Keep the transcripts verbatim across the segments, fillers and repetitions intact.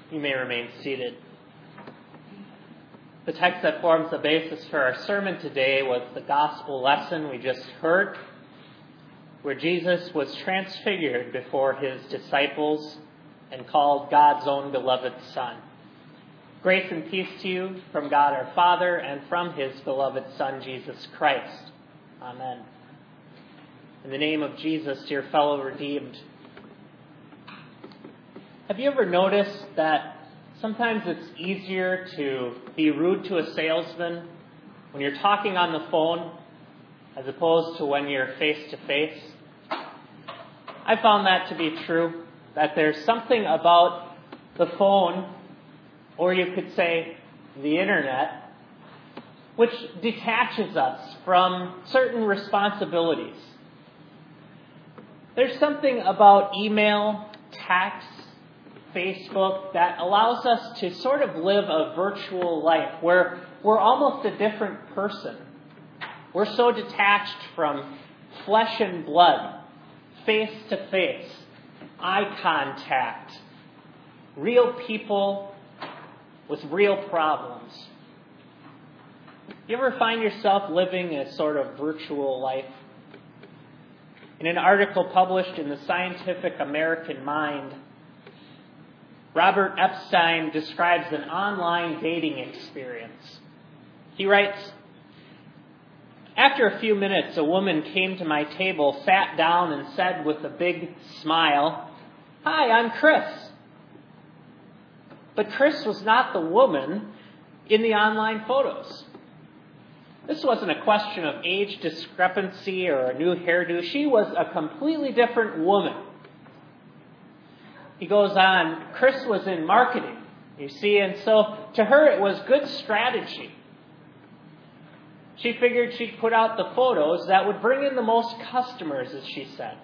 You may remain seated. The text that forms the basis for our sermon today was the gospel lesson we just heard, where Jesus was transfigured before his disciples and called God's own beloved Son. Grace and peace to you from God our Father and from his beloved Son, Jesus Christ. Amen. In the name of Jesus, dear fellow redeemed, have you ever noticed that sometimes it's easier to be rude to a salesman when you're talking on the phone as opposed to when you're face to face? I found that to be true, that there's something about the phone, or you could say the internet, which detaches us from certain responsibilities. There's something about email, text, Facebook that allows us to sort of live a virtual life where we're almost a different person. We're so detached from flesh and blood, face to face, eye contact, real people with real problems. You ever find yourself living a sort of virtual life? In an article published in the Scientific American Mind, Robert Epstein describes an online dating experience. He writes, "After a few minutes, a woman came to my table, sat down, and said with a big smile, 'Hi, I'm Chris.' But Chris was not the woman in the online photos. This wasn't a question of age discrepancy or a new hairdo. She was a completely different woman." He goes on, "Chris was in marketing, you see, and so to her it was good strategy. She figured she'd put out the photos that would bring in the most customers, as she said."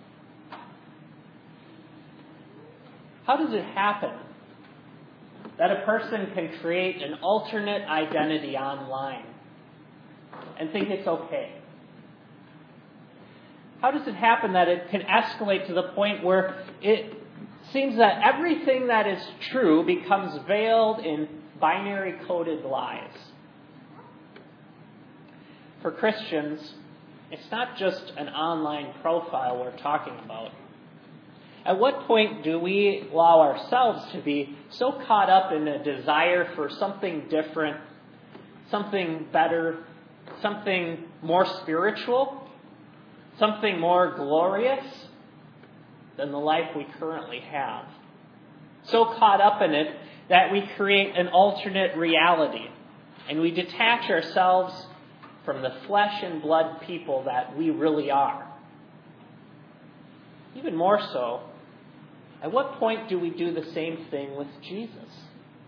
How does it happen that a person can create an alternate identity online and think it's okay? How does it happen that it can escalate to the point where it seems that everything that is true becomes veiled in binary coded lies? For Christians, it's not just an online profile we're talking about. At what point do we allow ourselves to be so caught up in a desire for something different, something better, something more spiritual, something more glorious than the life we currently have? So caught up in it that we create an alternate reality and we detach ourselves from the flesh and blood people that we really are. Even more so, at what point do we do the same thing with Jesus?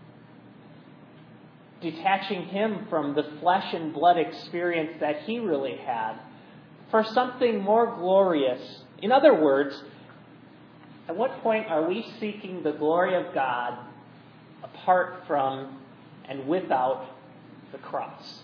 Detaching him from the flesh and blood experience that he really had for something more glorious. In other words, at what point are we seeking the glory of God apart from and without the cross?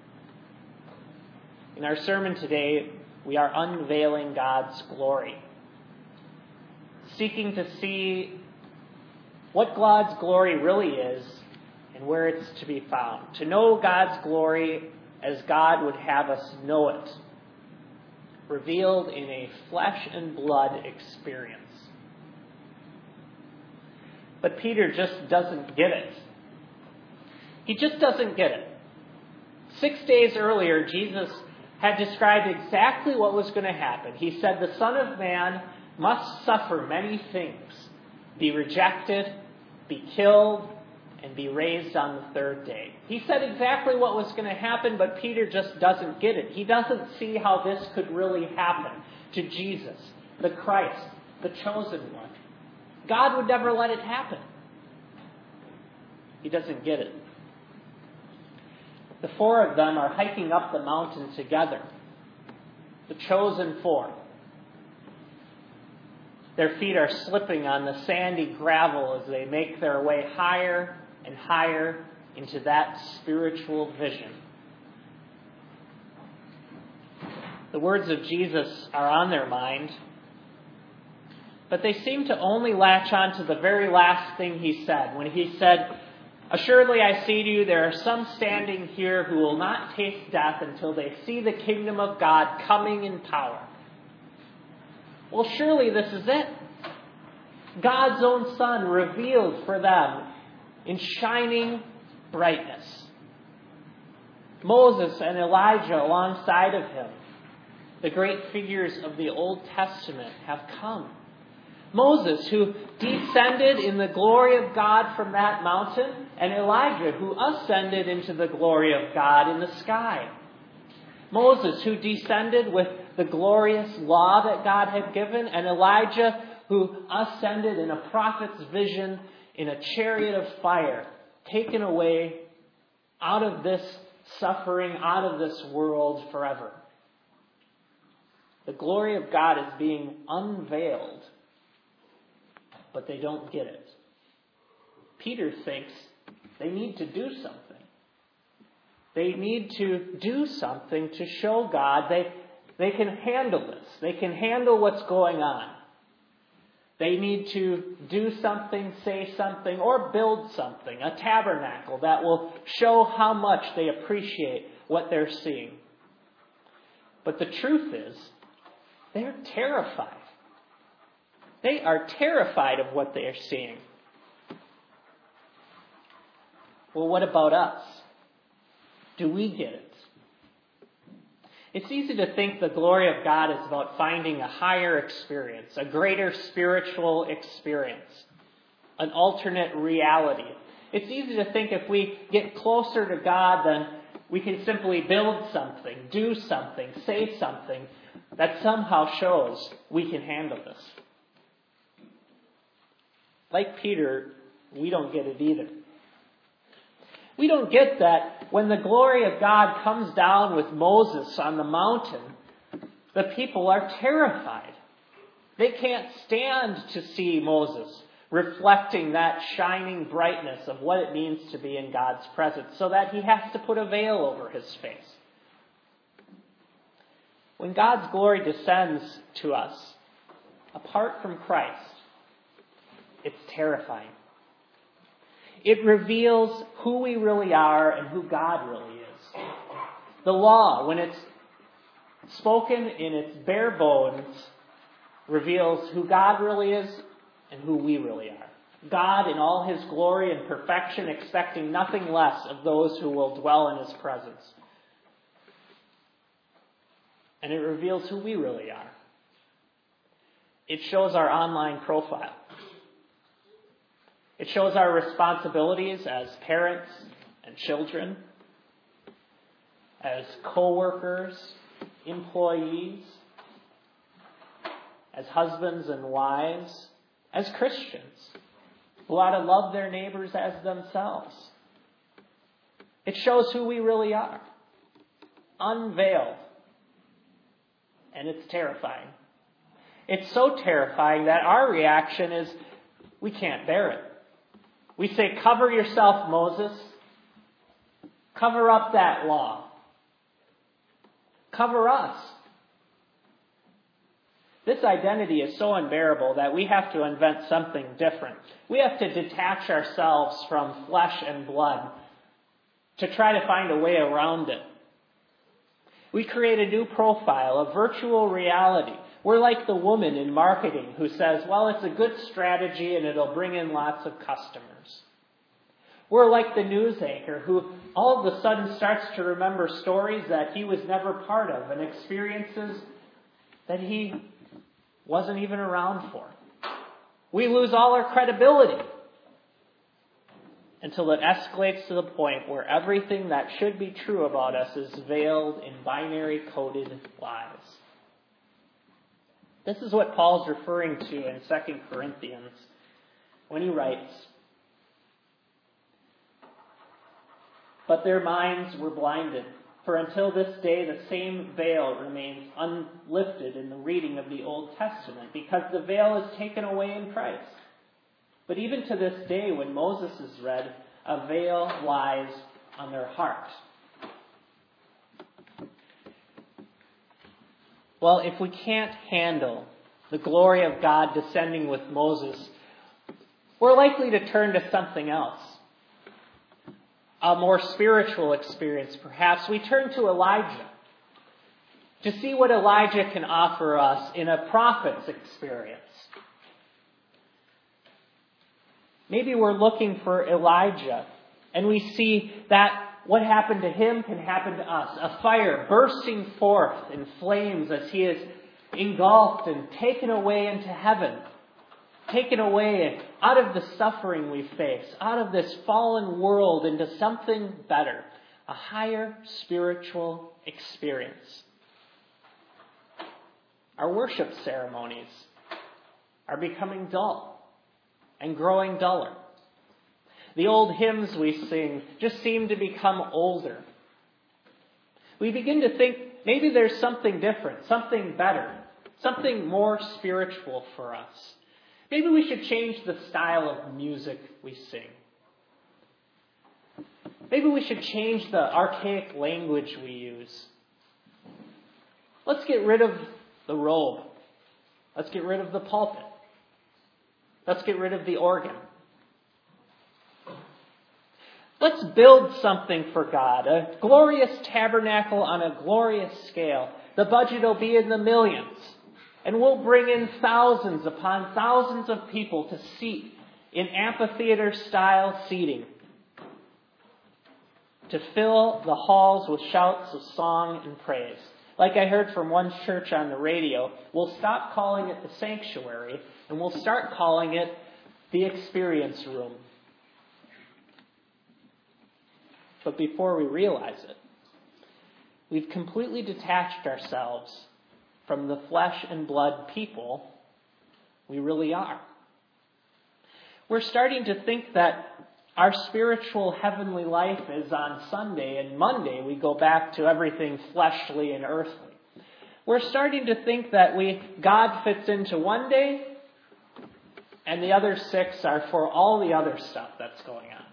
In our sermon today, we are unveiling God's glory, seeking to see what God's glory really is and where it's to be found. To know God's glory as God would have us know it, revealed in a flesh and blood experience. But Peter just doesn't get it. He just doesn't get it. Six days earlier, Jesus had described exactly what was going to happen. He said, "The Son of Man must suffer many things, be rejected, be killed, and be raised on the third day." He said exactly what was going to happen, but Peter just doesn't get it. He doesn't see how this could really happen to Jesus, the Christ, the chosen one. God would never let it happen. He doesn't get it. The four of them are hiking up the mountain together. The chosen four. Their feet are slipping on the sandy gravel as they make their way higher and higher into that spiritual vision. The words of Jesus are on their mind. But they seem to only latch on to the very last thing he said, when he said, "Assuredly I say to you, there are some standing here who will not taste death until they see the kingdom of God coming in power." Well, surely this is it. God's own Son revealed for them in shining brightness. Moses and Elijah alongside of him, the great figures of the Old Testament, have come. Moses, who descended in the glory of God from that mountain, and Elijah, who ascended into the glory of God in the sky. Moses, who descended with the glorious law that God had given, and Elijah, who ascended in a prophet's vision in a chariot of fire, taken away out of this suffering, out of this world forever. The glory of God is being unveiled, but they don't get it. Peter thinks they need to do something. They need to do something to show God they, they can handle this. They can handle what's going on. They need to do something, say something, or build something, a tabernacle that will show how much they appreciate what they're seeing. But the truth is, they're terrified. They are terrified of what they are seeing. Well, what about us? Do we get it? It's easy to think the glory of God is about finding a higher experience, a greater spiritual experience, an alternate reality. It's easy to think if we get closer to God, then we can simply build something, do something, say something that somehow shows we can handle this. Like Peter, we don't get it either. We don't get that when the glory of God comes down with Moses on the mountain, the people are terrified. They can't stand to see Moses reflecting that shining brightness of what it means to be in God's presence, so that he has to put a veil over his face. When God's glory descends to us, apart from Christ, it's terrifying. It reveals who we really are and who God really is. The law, when it's spoken in its bare bones, reveals who God really is and who we really are. God in all his glory and perfection, expecting nothing less of those who will dwell in his presence. And it reveals who we really are. It shows our online profile. It shows our responsibilities as parents and children, as co-workers, employees, as husbands and wives, as Christians who ought to love their neighbors as themselves. It shows who we really are, unveiled, and it's terrifying. It's so terrifying that our reaction is, we can't bear it. We say, cover yourself, Moses. Cover up that law. Cover us. This identity is so unbearable that we have to invent something different. We have to detach ourselves from flesh and blood to try to find a way around it. We create a new profile, a virtual reality. We're like the woman in marketing who says, well, it's a good strategy and it'll bring in lots of customers. We're like the news anchor who all of a sudden starts to remember stories that he was never part of and experiences that he wasn't even around for. We lose all our credibility until it escalates to the point where everything that should be true about us is veiled in binary coded lies. This is what Paul's referring to in Second Corinthians when he writes, "But their minds were blinded, for until this day the same veil remains unlifted in the reading of the Old Testament, because the veil is taken away in Christ. But even to this day, when Moses is read, a veil lies on their heart." Well, if we can't handle the glory of God descending with Moses, we're likely to turn to something else. A more spiritual experience, perhaps. We turn to Elijah to see what Elijah can offer us in a prophet's experience. Maybe we're looking for Elijah, and we see that what happened to him can happen to us. A fire bursting forth in flames as he is engulfed and taken away into heaven. Taken away out of the suffering we face, out of this fallen world into something better. A higher spiritual experience. Our worship ceremonies are becoming dull and growing duller. The old hymns we sing just seem to become older. We begin to think maybe there's something different, something better, something more spiritual for us. Maybe we should change the style of music we sing. Maybe we should change the archaic language we use. Let's get rid of the robe. Let's get rid of the pulpit. Let's get rid of the organ. Let's build something for God, a glorious tabernacle on a glorious scale. The budget will be in the millions, and we'll bring in thousands upon thousands of people to seat in amphitheater-style seating, to fill the halls with shouts of song and praise. Like I heard from one church on the radio, we'll stop calling it the sanctuary, and we'll start calling it the experience room. But before we realize it, we've completely detached ourselves from the flesh and blood people we really are. We're starting to think that our spiritual heavenly life is on Sunday, and Monday we go back to everything fleshly and earthly. We're starting to think that we God fits into one day, and the other six are for all the other stuff that's going on.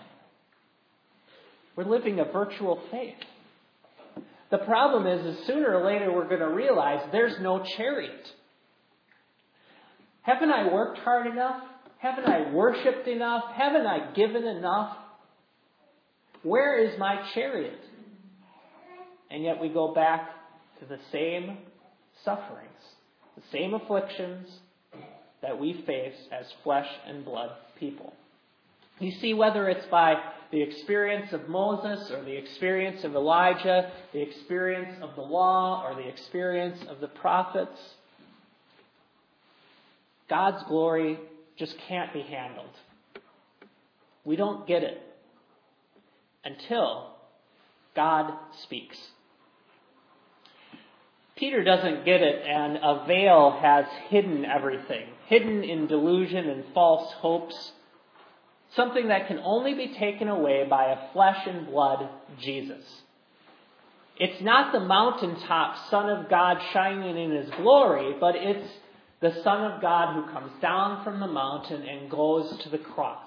We're living a virtual faith. The problem is, is sooner or later we're going to realize there's no chariot. Haven't I worked hard enough? Haven't I worshipped enough? Haven't I given enough? Where is my chariot? And yet we go back to the same sufferings, the same afflictions that we face as flesh and blood people. You see, whether it's by the experience of Moses or the experience of Elijah, the experience of the law or the experience of the prophets, God's glory just can't be handled. We don't get it until God speaks. Peter doesn't get it, and a veil has hidden everything, hidden in delusion and false hopes. Something that can only be taken away by a flesh and blood Jesus. It's not the mountaintop Son of God shining in His glory, but it's the Son of God who comes down from the mountain and goes to the cross.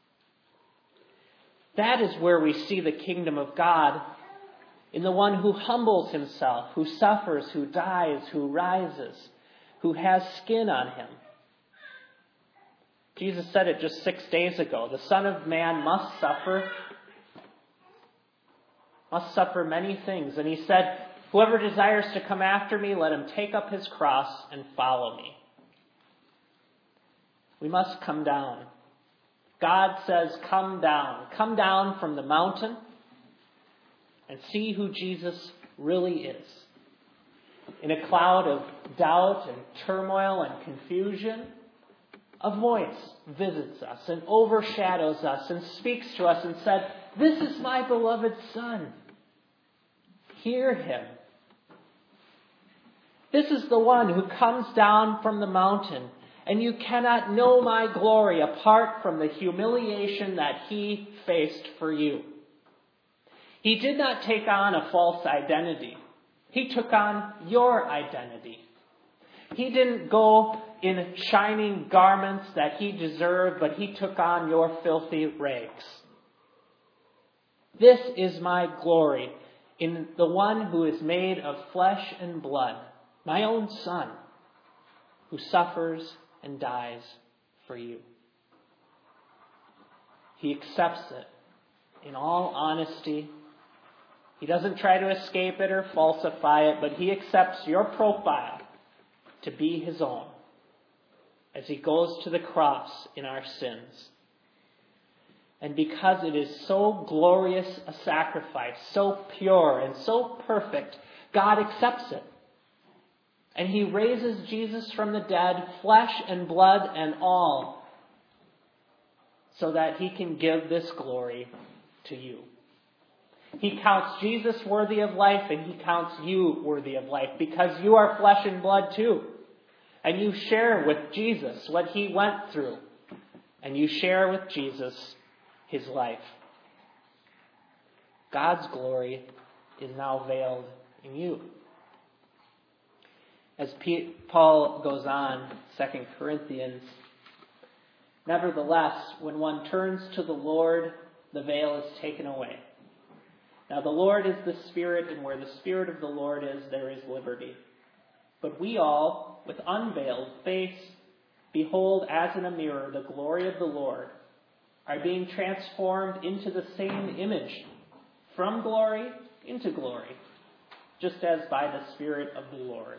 That is where we see the kingdom of God in the one who humbles himself, who suffers, who dies, who rises, who has skin on him. Jesus said it just six days ago. The Son of Man must suffer, must suffer many things. And He said, whoever desires to come after me, let him take up his cross and follow me. We must come down. God says, come down. Come down from the mountain and see who Jesus really is. In a cloud of doubt and turmoil and confusion, a voice visits us and overshadows us and speaks to us and said, this is my beloved Son. Hear Him. This is the one who comes down from the mountain, and you cannot know my glory apart from the humiliation that He faced for you. He did not take on a false identity. He took on your identity. He didn't go in shining garments that He deserved, but He took on your filthy rags. This is my glory in the one who is made of flesh and blood, my own Son. who suffers and dies for you. He accepts it in all honesty. He doesn't try to escape it or falsify it, but he accepts your profile to be his own as he goes to the cross in our sins. And because it is so glorious a sacrifice, so pure and so perfect, God accepts it. And he raises Jesus from the dead, flesh and blood and all, so that he can give this glory to you. He counts Jesus worthy of life, and he counts you worthy of life, because you are flesh and blood too. And you share with Jesus what he went through. And you share with Jesus his life. God's glory is now veiled in you. As Paul goes on, Second Corinthians, nevertheless, when one turns to the Lord, the veil is taken away. Now the Lord is the Spirit, and where the Spirit of the Lord is, there is liberty. But we all, with unveiled face, behold as in a mirror the glory of the Lord, are being transformed into the same image, from glory into glory, just as by the Spirit of the Lord.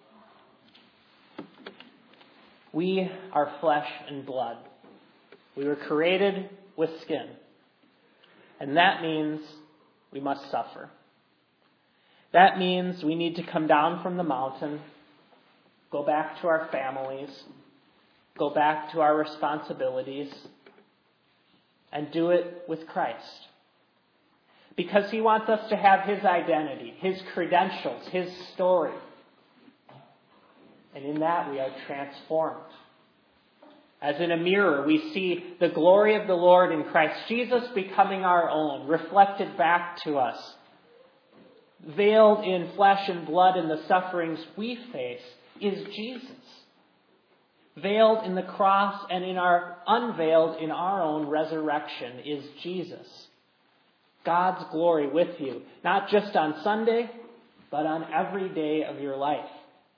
We are flesh and blood. We were created with skin. And that means we must suffer. That means we need to come down from the mountain, go back to our families, go back to our responsibilities, and do it with Christ. Because he wants us to have his identity, his credentials, his story. And in that we are transformed. As in a mirror, we see the glory of the Lord in Christ Jesus becoming our own, reflected back to us. Veiled in flesh and blood in the sufferings we face is Jesus. Veiled in the cross and in our unveiled in our own resurrection is Jesus. God's glory with you, not just on Sunday, but on every day of your life.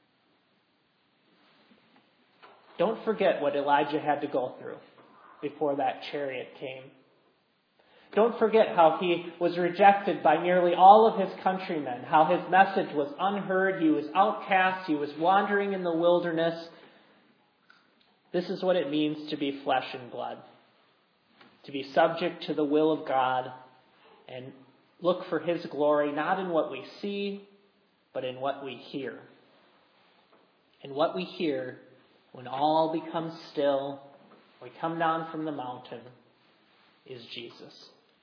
Don't forget what Elijah had to go through before that chariot came. Don't forget how he was rejected by nearly all of his countrymen, how his message was unheard, he was outcast, he was wandering in the wilderness. This is what it means to be flesh and blood, to be subject to the will of God and look for his glory, not in what we see, but in what we hear. And what we hear, when all becomes still, we come down from the mountain, is Jesus.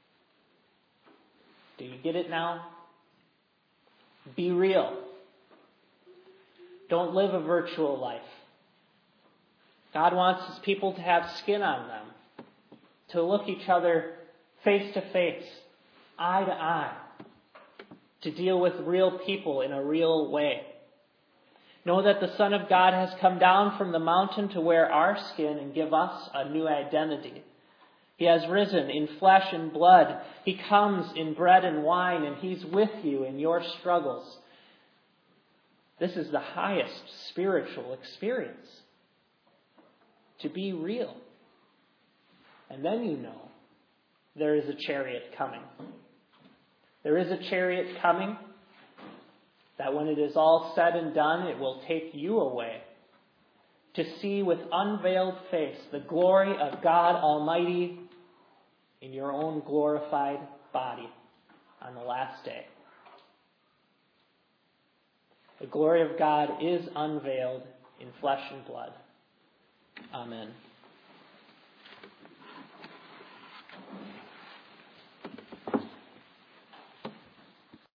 Do you get it now? Be real. Don't live a virtual life. God wants his people to have skin on them, to look each other face to face, eye to eye, to deal with real people in a real way. Know that the Son of God has come down from the mountain to wear our skin and give us a new identity. He has risen in flesh and blood. He comes in bread and wine, and he's with you in your struggles. This is the highest spiritual experience. To be real. And then you know there is a chariot coming. There is a chariot coming that when it is all said and done, it will take you away to see with unveiled face the glory of God Almighty in your own glorified body on the last day. The glory of God is unveiled in flesh and blood. Amen.